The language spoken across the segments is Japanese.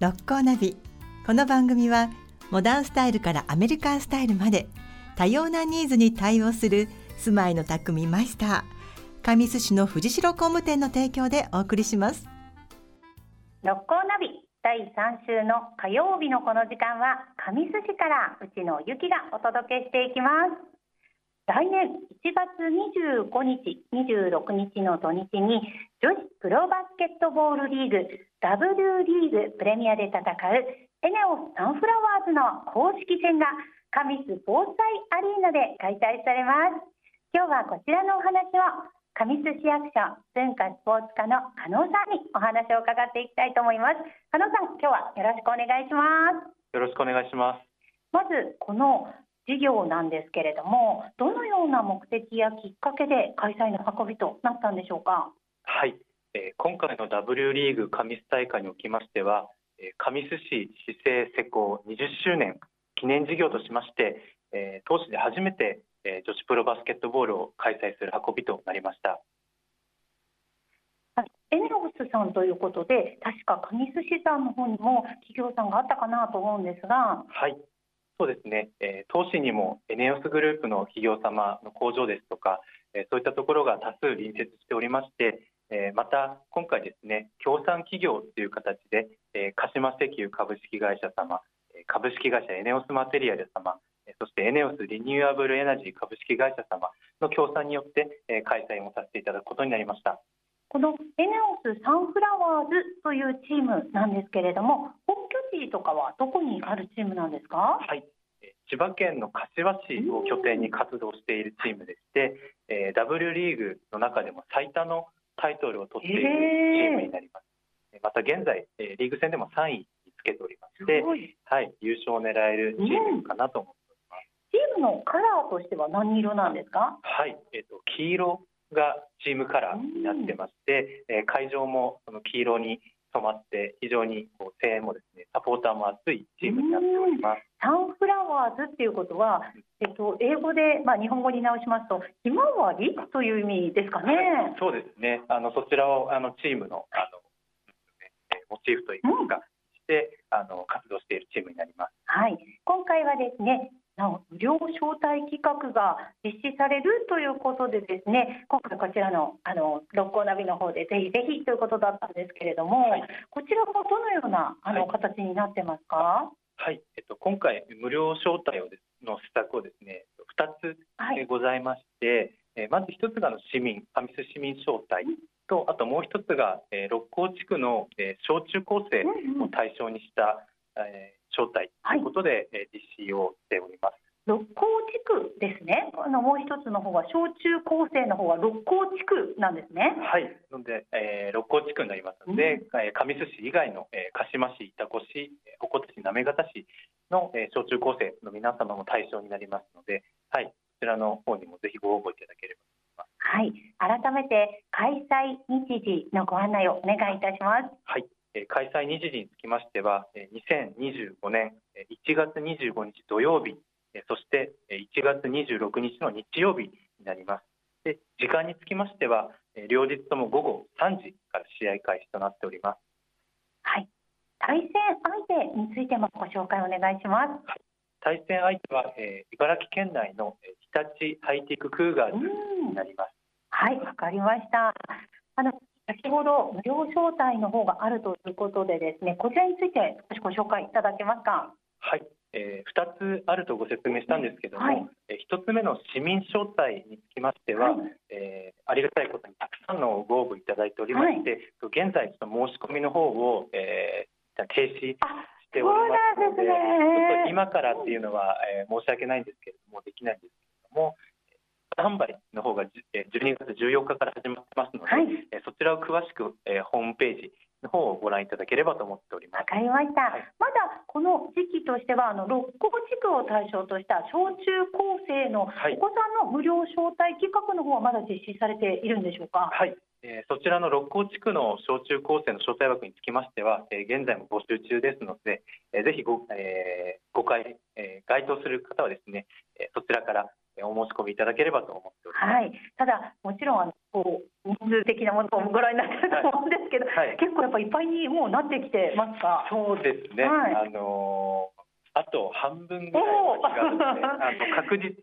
六甲ナビ。この番組はモダンスタイルからアメリカンスタイルまで多様なニーズに対応する住まいの匠マイスター神栖市の藤代工務店の提供でお送りします。 六甲ナビ第3週の火曜日のこの時間は神栖市から内野由紀がお届けしていきます。来年1月25日26日の土日に女子プロバスケットボールリーグ W リーグプレミアで戦うエネオスサンフラワーズの公式戦が神栖防災アリーナで開催されます。今日はこちらのお話を神栖市役所文化スポーツ課の加納さんにお話を伺っていきたいと思います。加納さん、今日はよろしくお願いします。 よろしくお願いします。 まずこの事業なんですけれども、どのような目的やきっかけで開催の運びとなったんでしょうか。 はい、今回の W リーグ神栖大会におきましては、神栖市市政施行20周年記念事業としまして、当市で初めて、女子プロバスケットボールを開催する運びとなりました。 エネオスさんということで、確か神栖市さんの方にも企業さんがあったかなと思うんですが。 はい、そうですね、当市にもエネオスグループの企業様の工場ですとか、そういったところが多数隣接しておりまして、また今回ですね、協賛企業という形で、鹿島石油株式会社様、株式会社エネオスマテリアル様、そしてエネオスリニューアブルエナジー株式会社様の協賛によって、開催をさせていただくことになりました。 このエネオスサンフラワーズというチームなんですけれども、本拠地とかはどこにあるチームなんですか。 はい、千葉県の柏市を拠点に活動しているチームでして、W リーグの中でも最多のタイトルを取っているチームになります。また現在、リーグ戦でも3位につけておりまして、はい、優勝を狙えるチームかなと思っております。 チームのカラーとしては何色なんですか。 はい、黄色がチームカラーになってまして、会場もその黄色に染まって非常に声援もですね、サポーターも熱いチームになっております。 サンフラワーズっていうことは、英語で、日本語に直しますとひまわりという意味ですかね。 そうですね、そちらをチームのモチーフといいますか、して活動しているチームになります。 はい、今回はですね、無料招待企画が実施されるということでですね、今回こちらの六甲ナビの方でぜひぜひということだったんですけれども、はい、こちらはどのような形になってますか。 はい、今回無料招待の施策をですね2つございまして、まず1つが神栖市民招待と、あともう1つが六甲地区の小中高生を対象にした招待ということで実施をしております。 六甲地区ですね。もう一つの方は小中高生の方は六甲地区なんですね。 はい、なので、六甲地区になりますので、神栖市以外の鹿島市、潮来市、鉾田市、行方市の小中高生の皆様も対象になりますので、はい、こちらの方にもぜひご応募いただければと思います。 はい、改めて開催日時のご案内をお願いいたします。 はい、開催日時につきましては2025年1月25日土曜日、そして1月26日の日曜日になります。で、時間につきましては両日とも午後3時から試合開始となっております。 はい、対戦相手についてもご紹介お願いします。 はい、対戦相手は、茨城県内の日立ハイテククーガーズになります。 はい、わかりました。先ほど無料招待の方があるということでですね、こちらについて少しご紹介いただけますか。 はい、2つあるとご説明したんですけども、1つ目の市民招待につきましては、ありがたいことにたくさんのご応募いただいておりまして、現在ちょっと申し込みの方を、停止しておりますので、ちょっと今からっていうのは、申し訳ないんですけれどもできないんですけれども、販売の方が12月14日から始まってますので、そちらを詳しく、ホームページの方をご覧いただければと思っております。 わかりました。まだこの時期としては六甲地区を対象とした小中高生のお子さんの無料招待企画の方はまだ実施されているんでしょうか。 はい、そちらの六甲地区の小中高生の招待枠につきましては、現在も募集中ですので、ぜひ該当する方はですね、そちらからお申し込みいただければと思っております。 はい、ただもちろん入人数的なものをご覧になってると思うんですけど、結構やっぱいっぱいにもうなってきてますか？ そうですね、あと半分ぐらいの気があるので確実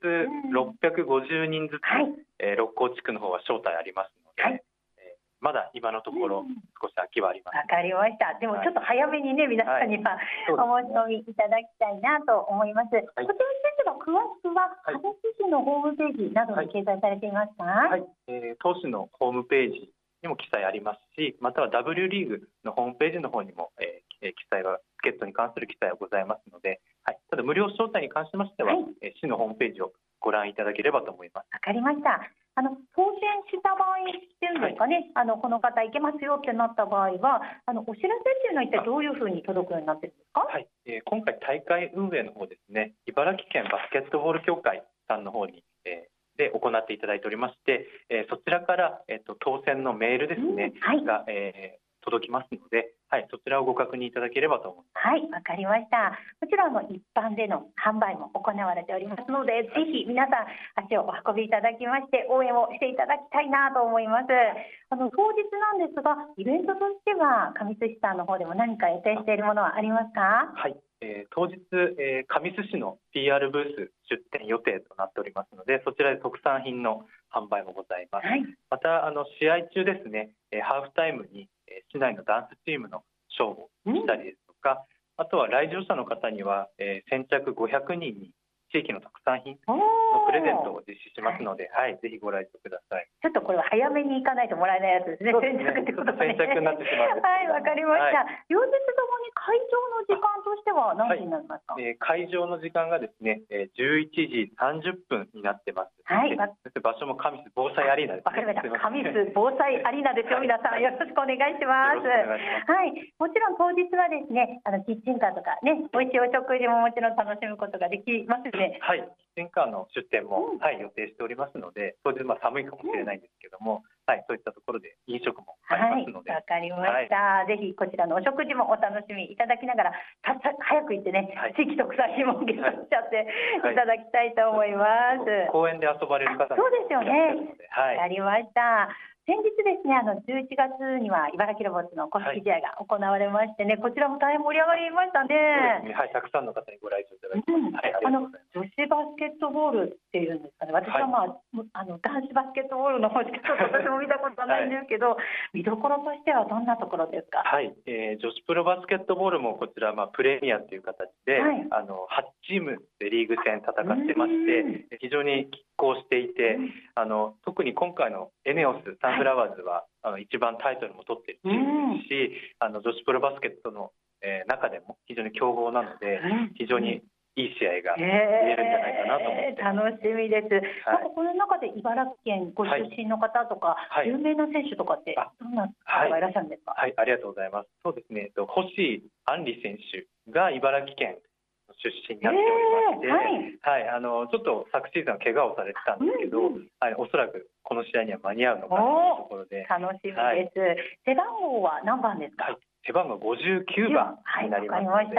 650人ずつ、六甲地区の方は招待ありますので、まだ今のところ少し空きはあります。 わかりました。でもちょっと早めにね、皆さんにはお申し込みいただきたいなと思います。こちらについては詳しくは神栖市のホームページなどに掲載されていますか？ 当市のホームページにも記載ありますし、または W リーグのホームページの方にも、記載がチケットに関する記載はございますので、ただ無料招待に関しましては、市のホームページをご覧いただければと思います。 わかりました。当選した場合っていうんですかね、この方行けますよってなった場合は、お知らせっていうのは一体どういうふうに届くようになってるんですか？ 今回大会運営の方ですね、茨城県バスケットボール協会さんの方に、で行っていただいておりまして、そちらから、当選のメールですね、が、届きますので、そちらをご確認いただければと思います。 わかりました。もちろん一般での販売も行われておりますので、ぜひ皆さん足をお運びいただきまして応援をしていただきたいなと思います。当日なんですが、イベントとしては神栖市さんの方でも何か予定しているものはありますか？ 当日、神栖市の PR ブース出店予定となっておりますので、そちらで特産品の販売もございます。また試合中ですね、ハーフタイムに市内のダンスチームのショーをしたりですとか、あとは来場者の方には、先着500人に地域の特産品のプレゼントを実施しますので、ぜひご来場ください。 ちょっとこれは早めに行かないともらえないやつですね。先着ってことね。 先着になってしまうんです。 わかりました。両日ともに会場の時間としては何時になりますか？ 会場の時間がですね、11時30分になってます。場所も神栖防災アリーナです。 わかりました。神栖防災アリーナですよ。皆さんよろしくお願いします。もちろん当日はですね、キッチンカーとかね、美味しいお食事ももちろん楽しむことができますね。 キッチンカーの出店も、予定しておりますので、当日寒いかもしれないんですけども、そういったところで飲食もありますので。 わかりました。ぜひこちらのお食事もお楽しみいただきながら、早く行ってね、地域特産品もゲットしちゃっていただきたいと思います。 公園で遊ばれる方もそうですよね。わかりました。先日ですね、11月には茨城ロボッツの公式試合が行われましてね、こちらも大変盛り上がりましたね。 たくさんの方にご来場いただきました。 女子バスケットボールっていうんですかね、私は男子バスケットボールの方しかちょっと私も見たことはないんですけど、見どころとしてはどんなところですか？ 女子プロバスケットボールもこちら、プレミアという形で、8チームでリーグ戦戦ってまして、非常に拮抗していて、特に今回のエネオスサンフラワーズは一番タイトルも取っているチームですし、女子プロバスケットの中でも非常に強豪なので、非常にいい試合が見れるんじゃないかなと思って、 楽しみです。この中で茨城県ご出身の方とか、有名な選手とかってどんな方がいらっしゃるんですか？ ありがとうございます。そうですね、星杏里選手が茨城県出身になっておりまして、ちょっと昨シーズンは怪我をされてたんですけど、おそらくこの試合には間に合うのかというところで楽しみです。背番号は何番ですか？ 背番号59番になります。 わかりました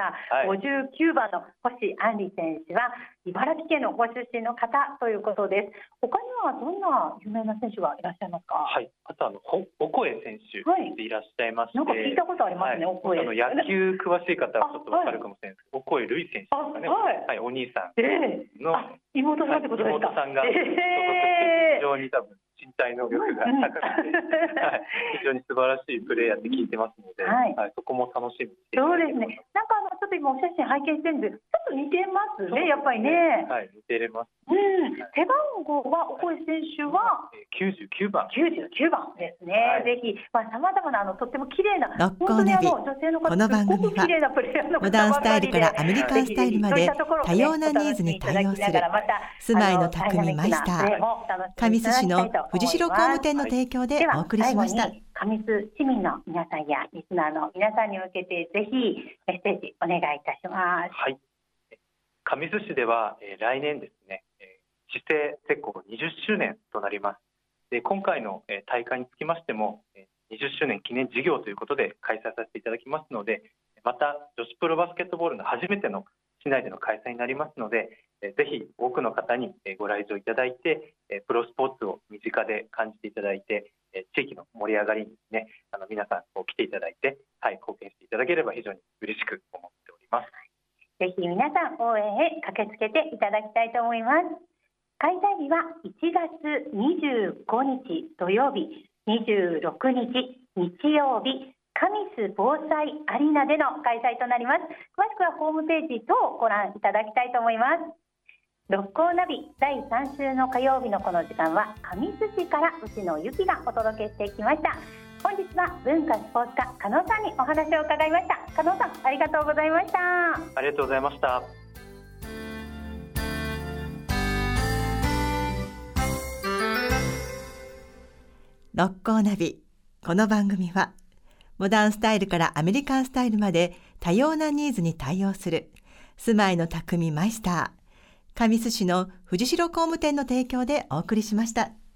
。59番の星杏里選手は茨城県のご出身の方ということです。他にはどんな有名な選手がいらっしゃいますか？ あとオコエ選手でいらっしゃいまして、 なんか聞いたことありますね。オコエ。 野球詳しい方はちょっとわかるかもしれないですけど、オコエ瑠衣選手ですかね。お兄さんの妹さんってことですか？ 妹さんが非常に多分身体能力が高くて、非常に素晴らしいプレーヤーって聞いてますので、そこも楽しみにしていただければ。 そうですね。なんかちょっと今お写真拝見してるんです。ちょっと似てますね、やっぱりね。 似てます。 背番号はオコエ選手は 99番。 99番ですね。ぜひさまざまなとっても綺麗な六甲ナビ。この番組はモダンスタイルからアメリカンスタイルまで多様なニーズに対応する住まいの匠マイスター神栖市の藤代工務店の提供でお送りしました。 神栖市民の皆さんやリスナーの皆さんに向けてぜひメッセージお願いいたします。 神栖市では来年ですね、市政施行20周年となります。で今回の大会につきましても20周年記念事業ということで開催させていただきますので、また女子プロバスケットボールの初めての市内での開催になりますので、ぜひ多くの方にご来場いただいてプロスポーツを身近で感じていただいて、 地域の盛り上がりにですね、皆さん来ていただいて、貢献していただければ非常に嬉しく思っております。 ぜひ皆さん応援へ駆けつけていただきたいと思います。開催日は1月25日土曜日、26日日曜日、神栖防災アリーナでの開催となります。詳しくはホームページ等をご覧いただきたいと思います。六甲ナビ第3週の火曜日のこの時間は神栖市から内野由紀がお届けしてきました。本日は文化スポーツ課加納さんにお話を伺いました。加納さん、ありがとうございました。 ありがとうございました。 六甲ナビ。この番組はモダンスタイルからアメリカンスタイルまで多様なニーズに対応する住まいの匠マイスター、神栖市の藤代工務店の提供でお送りしました。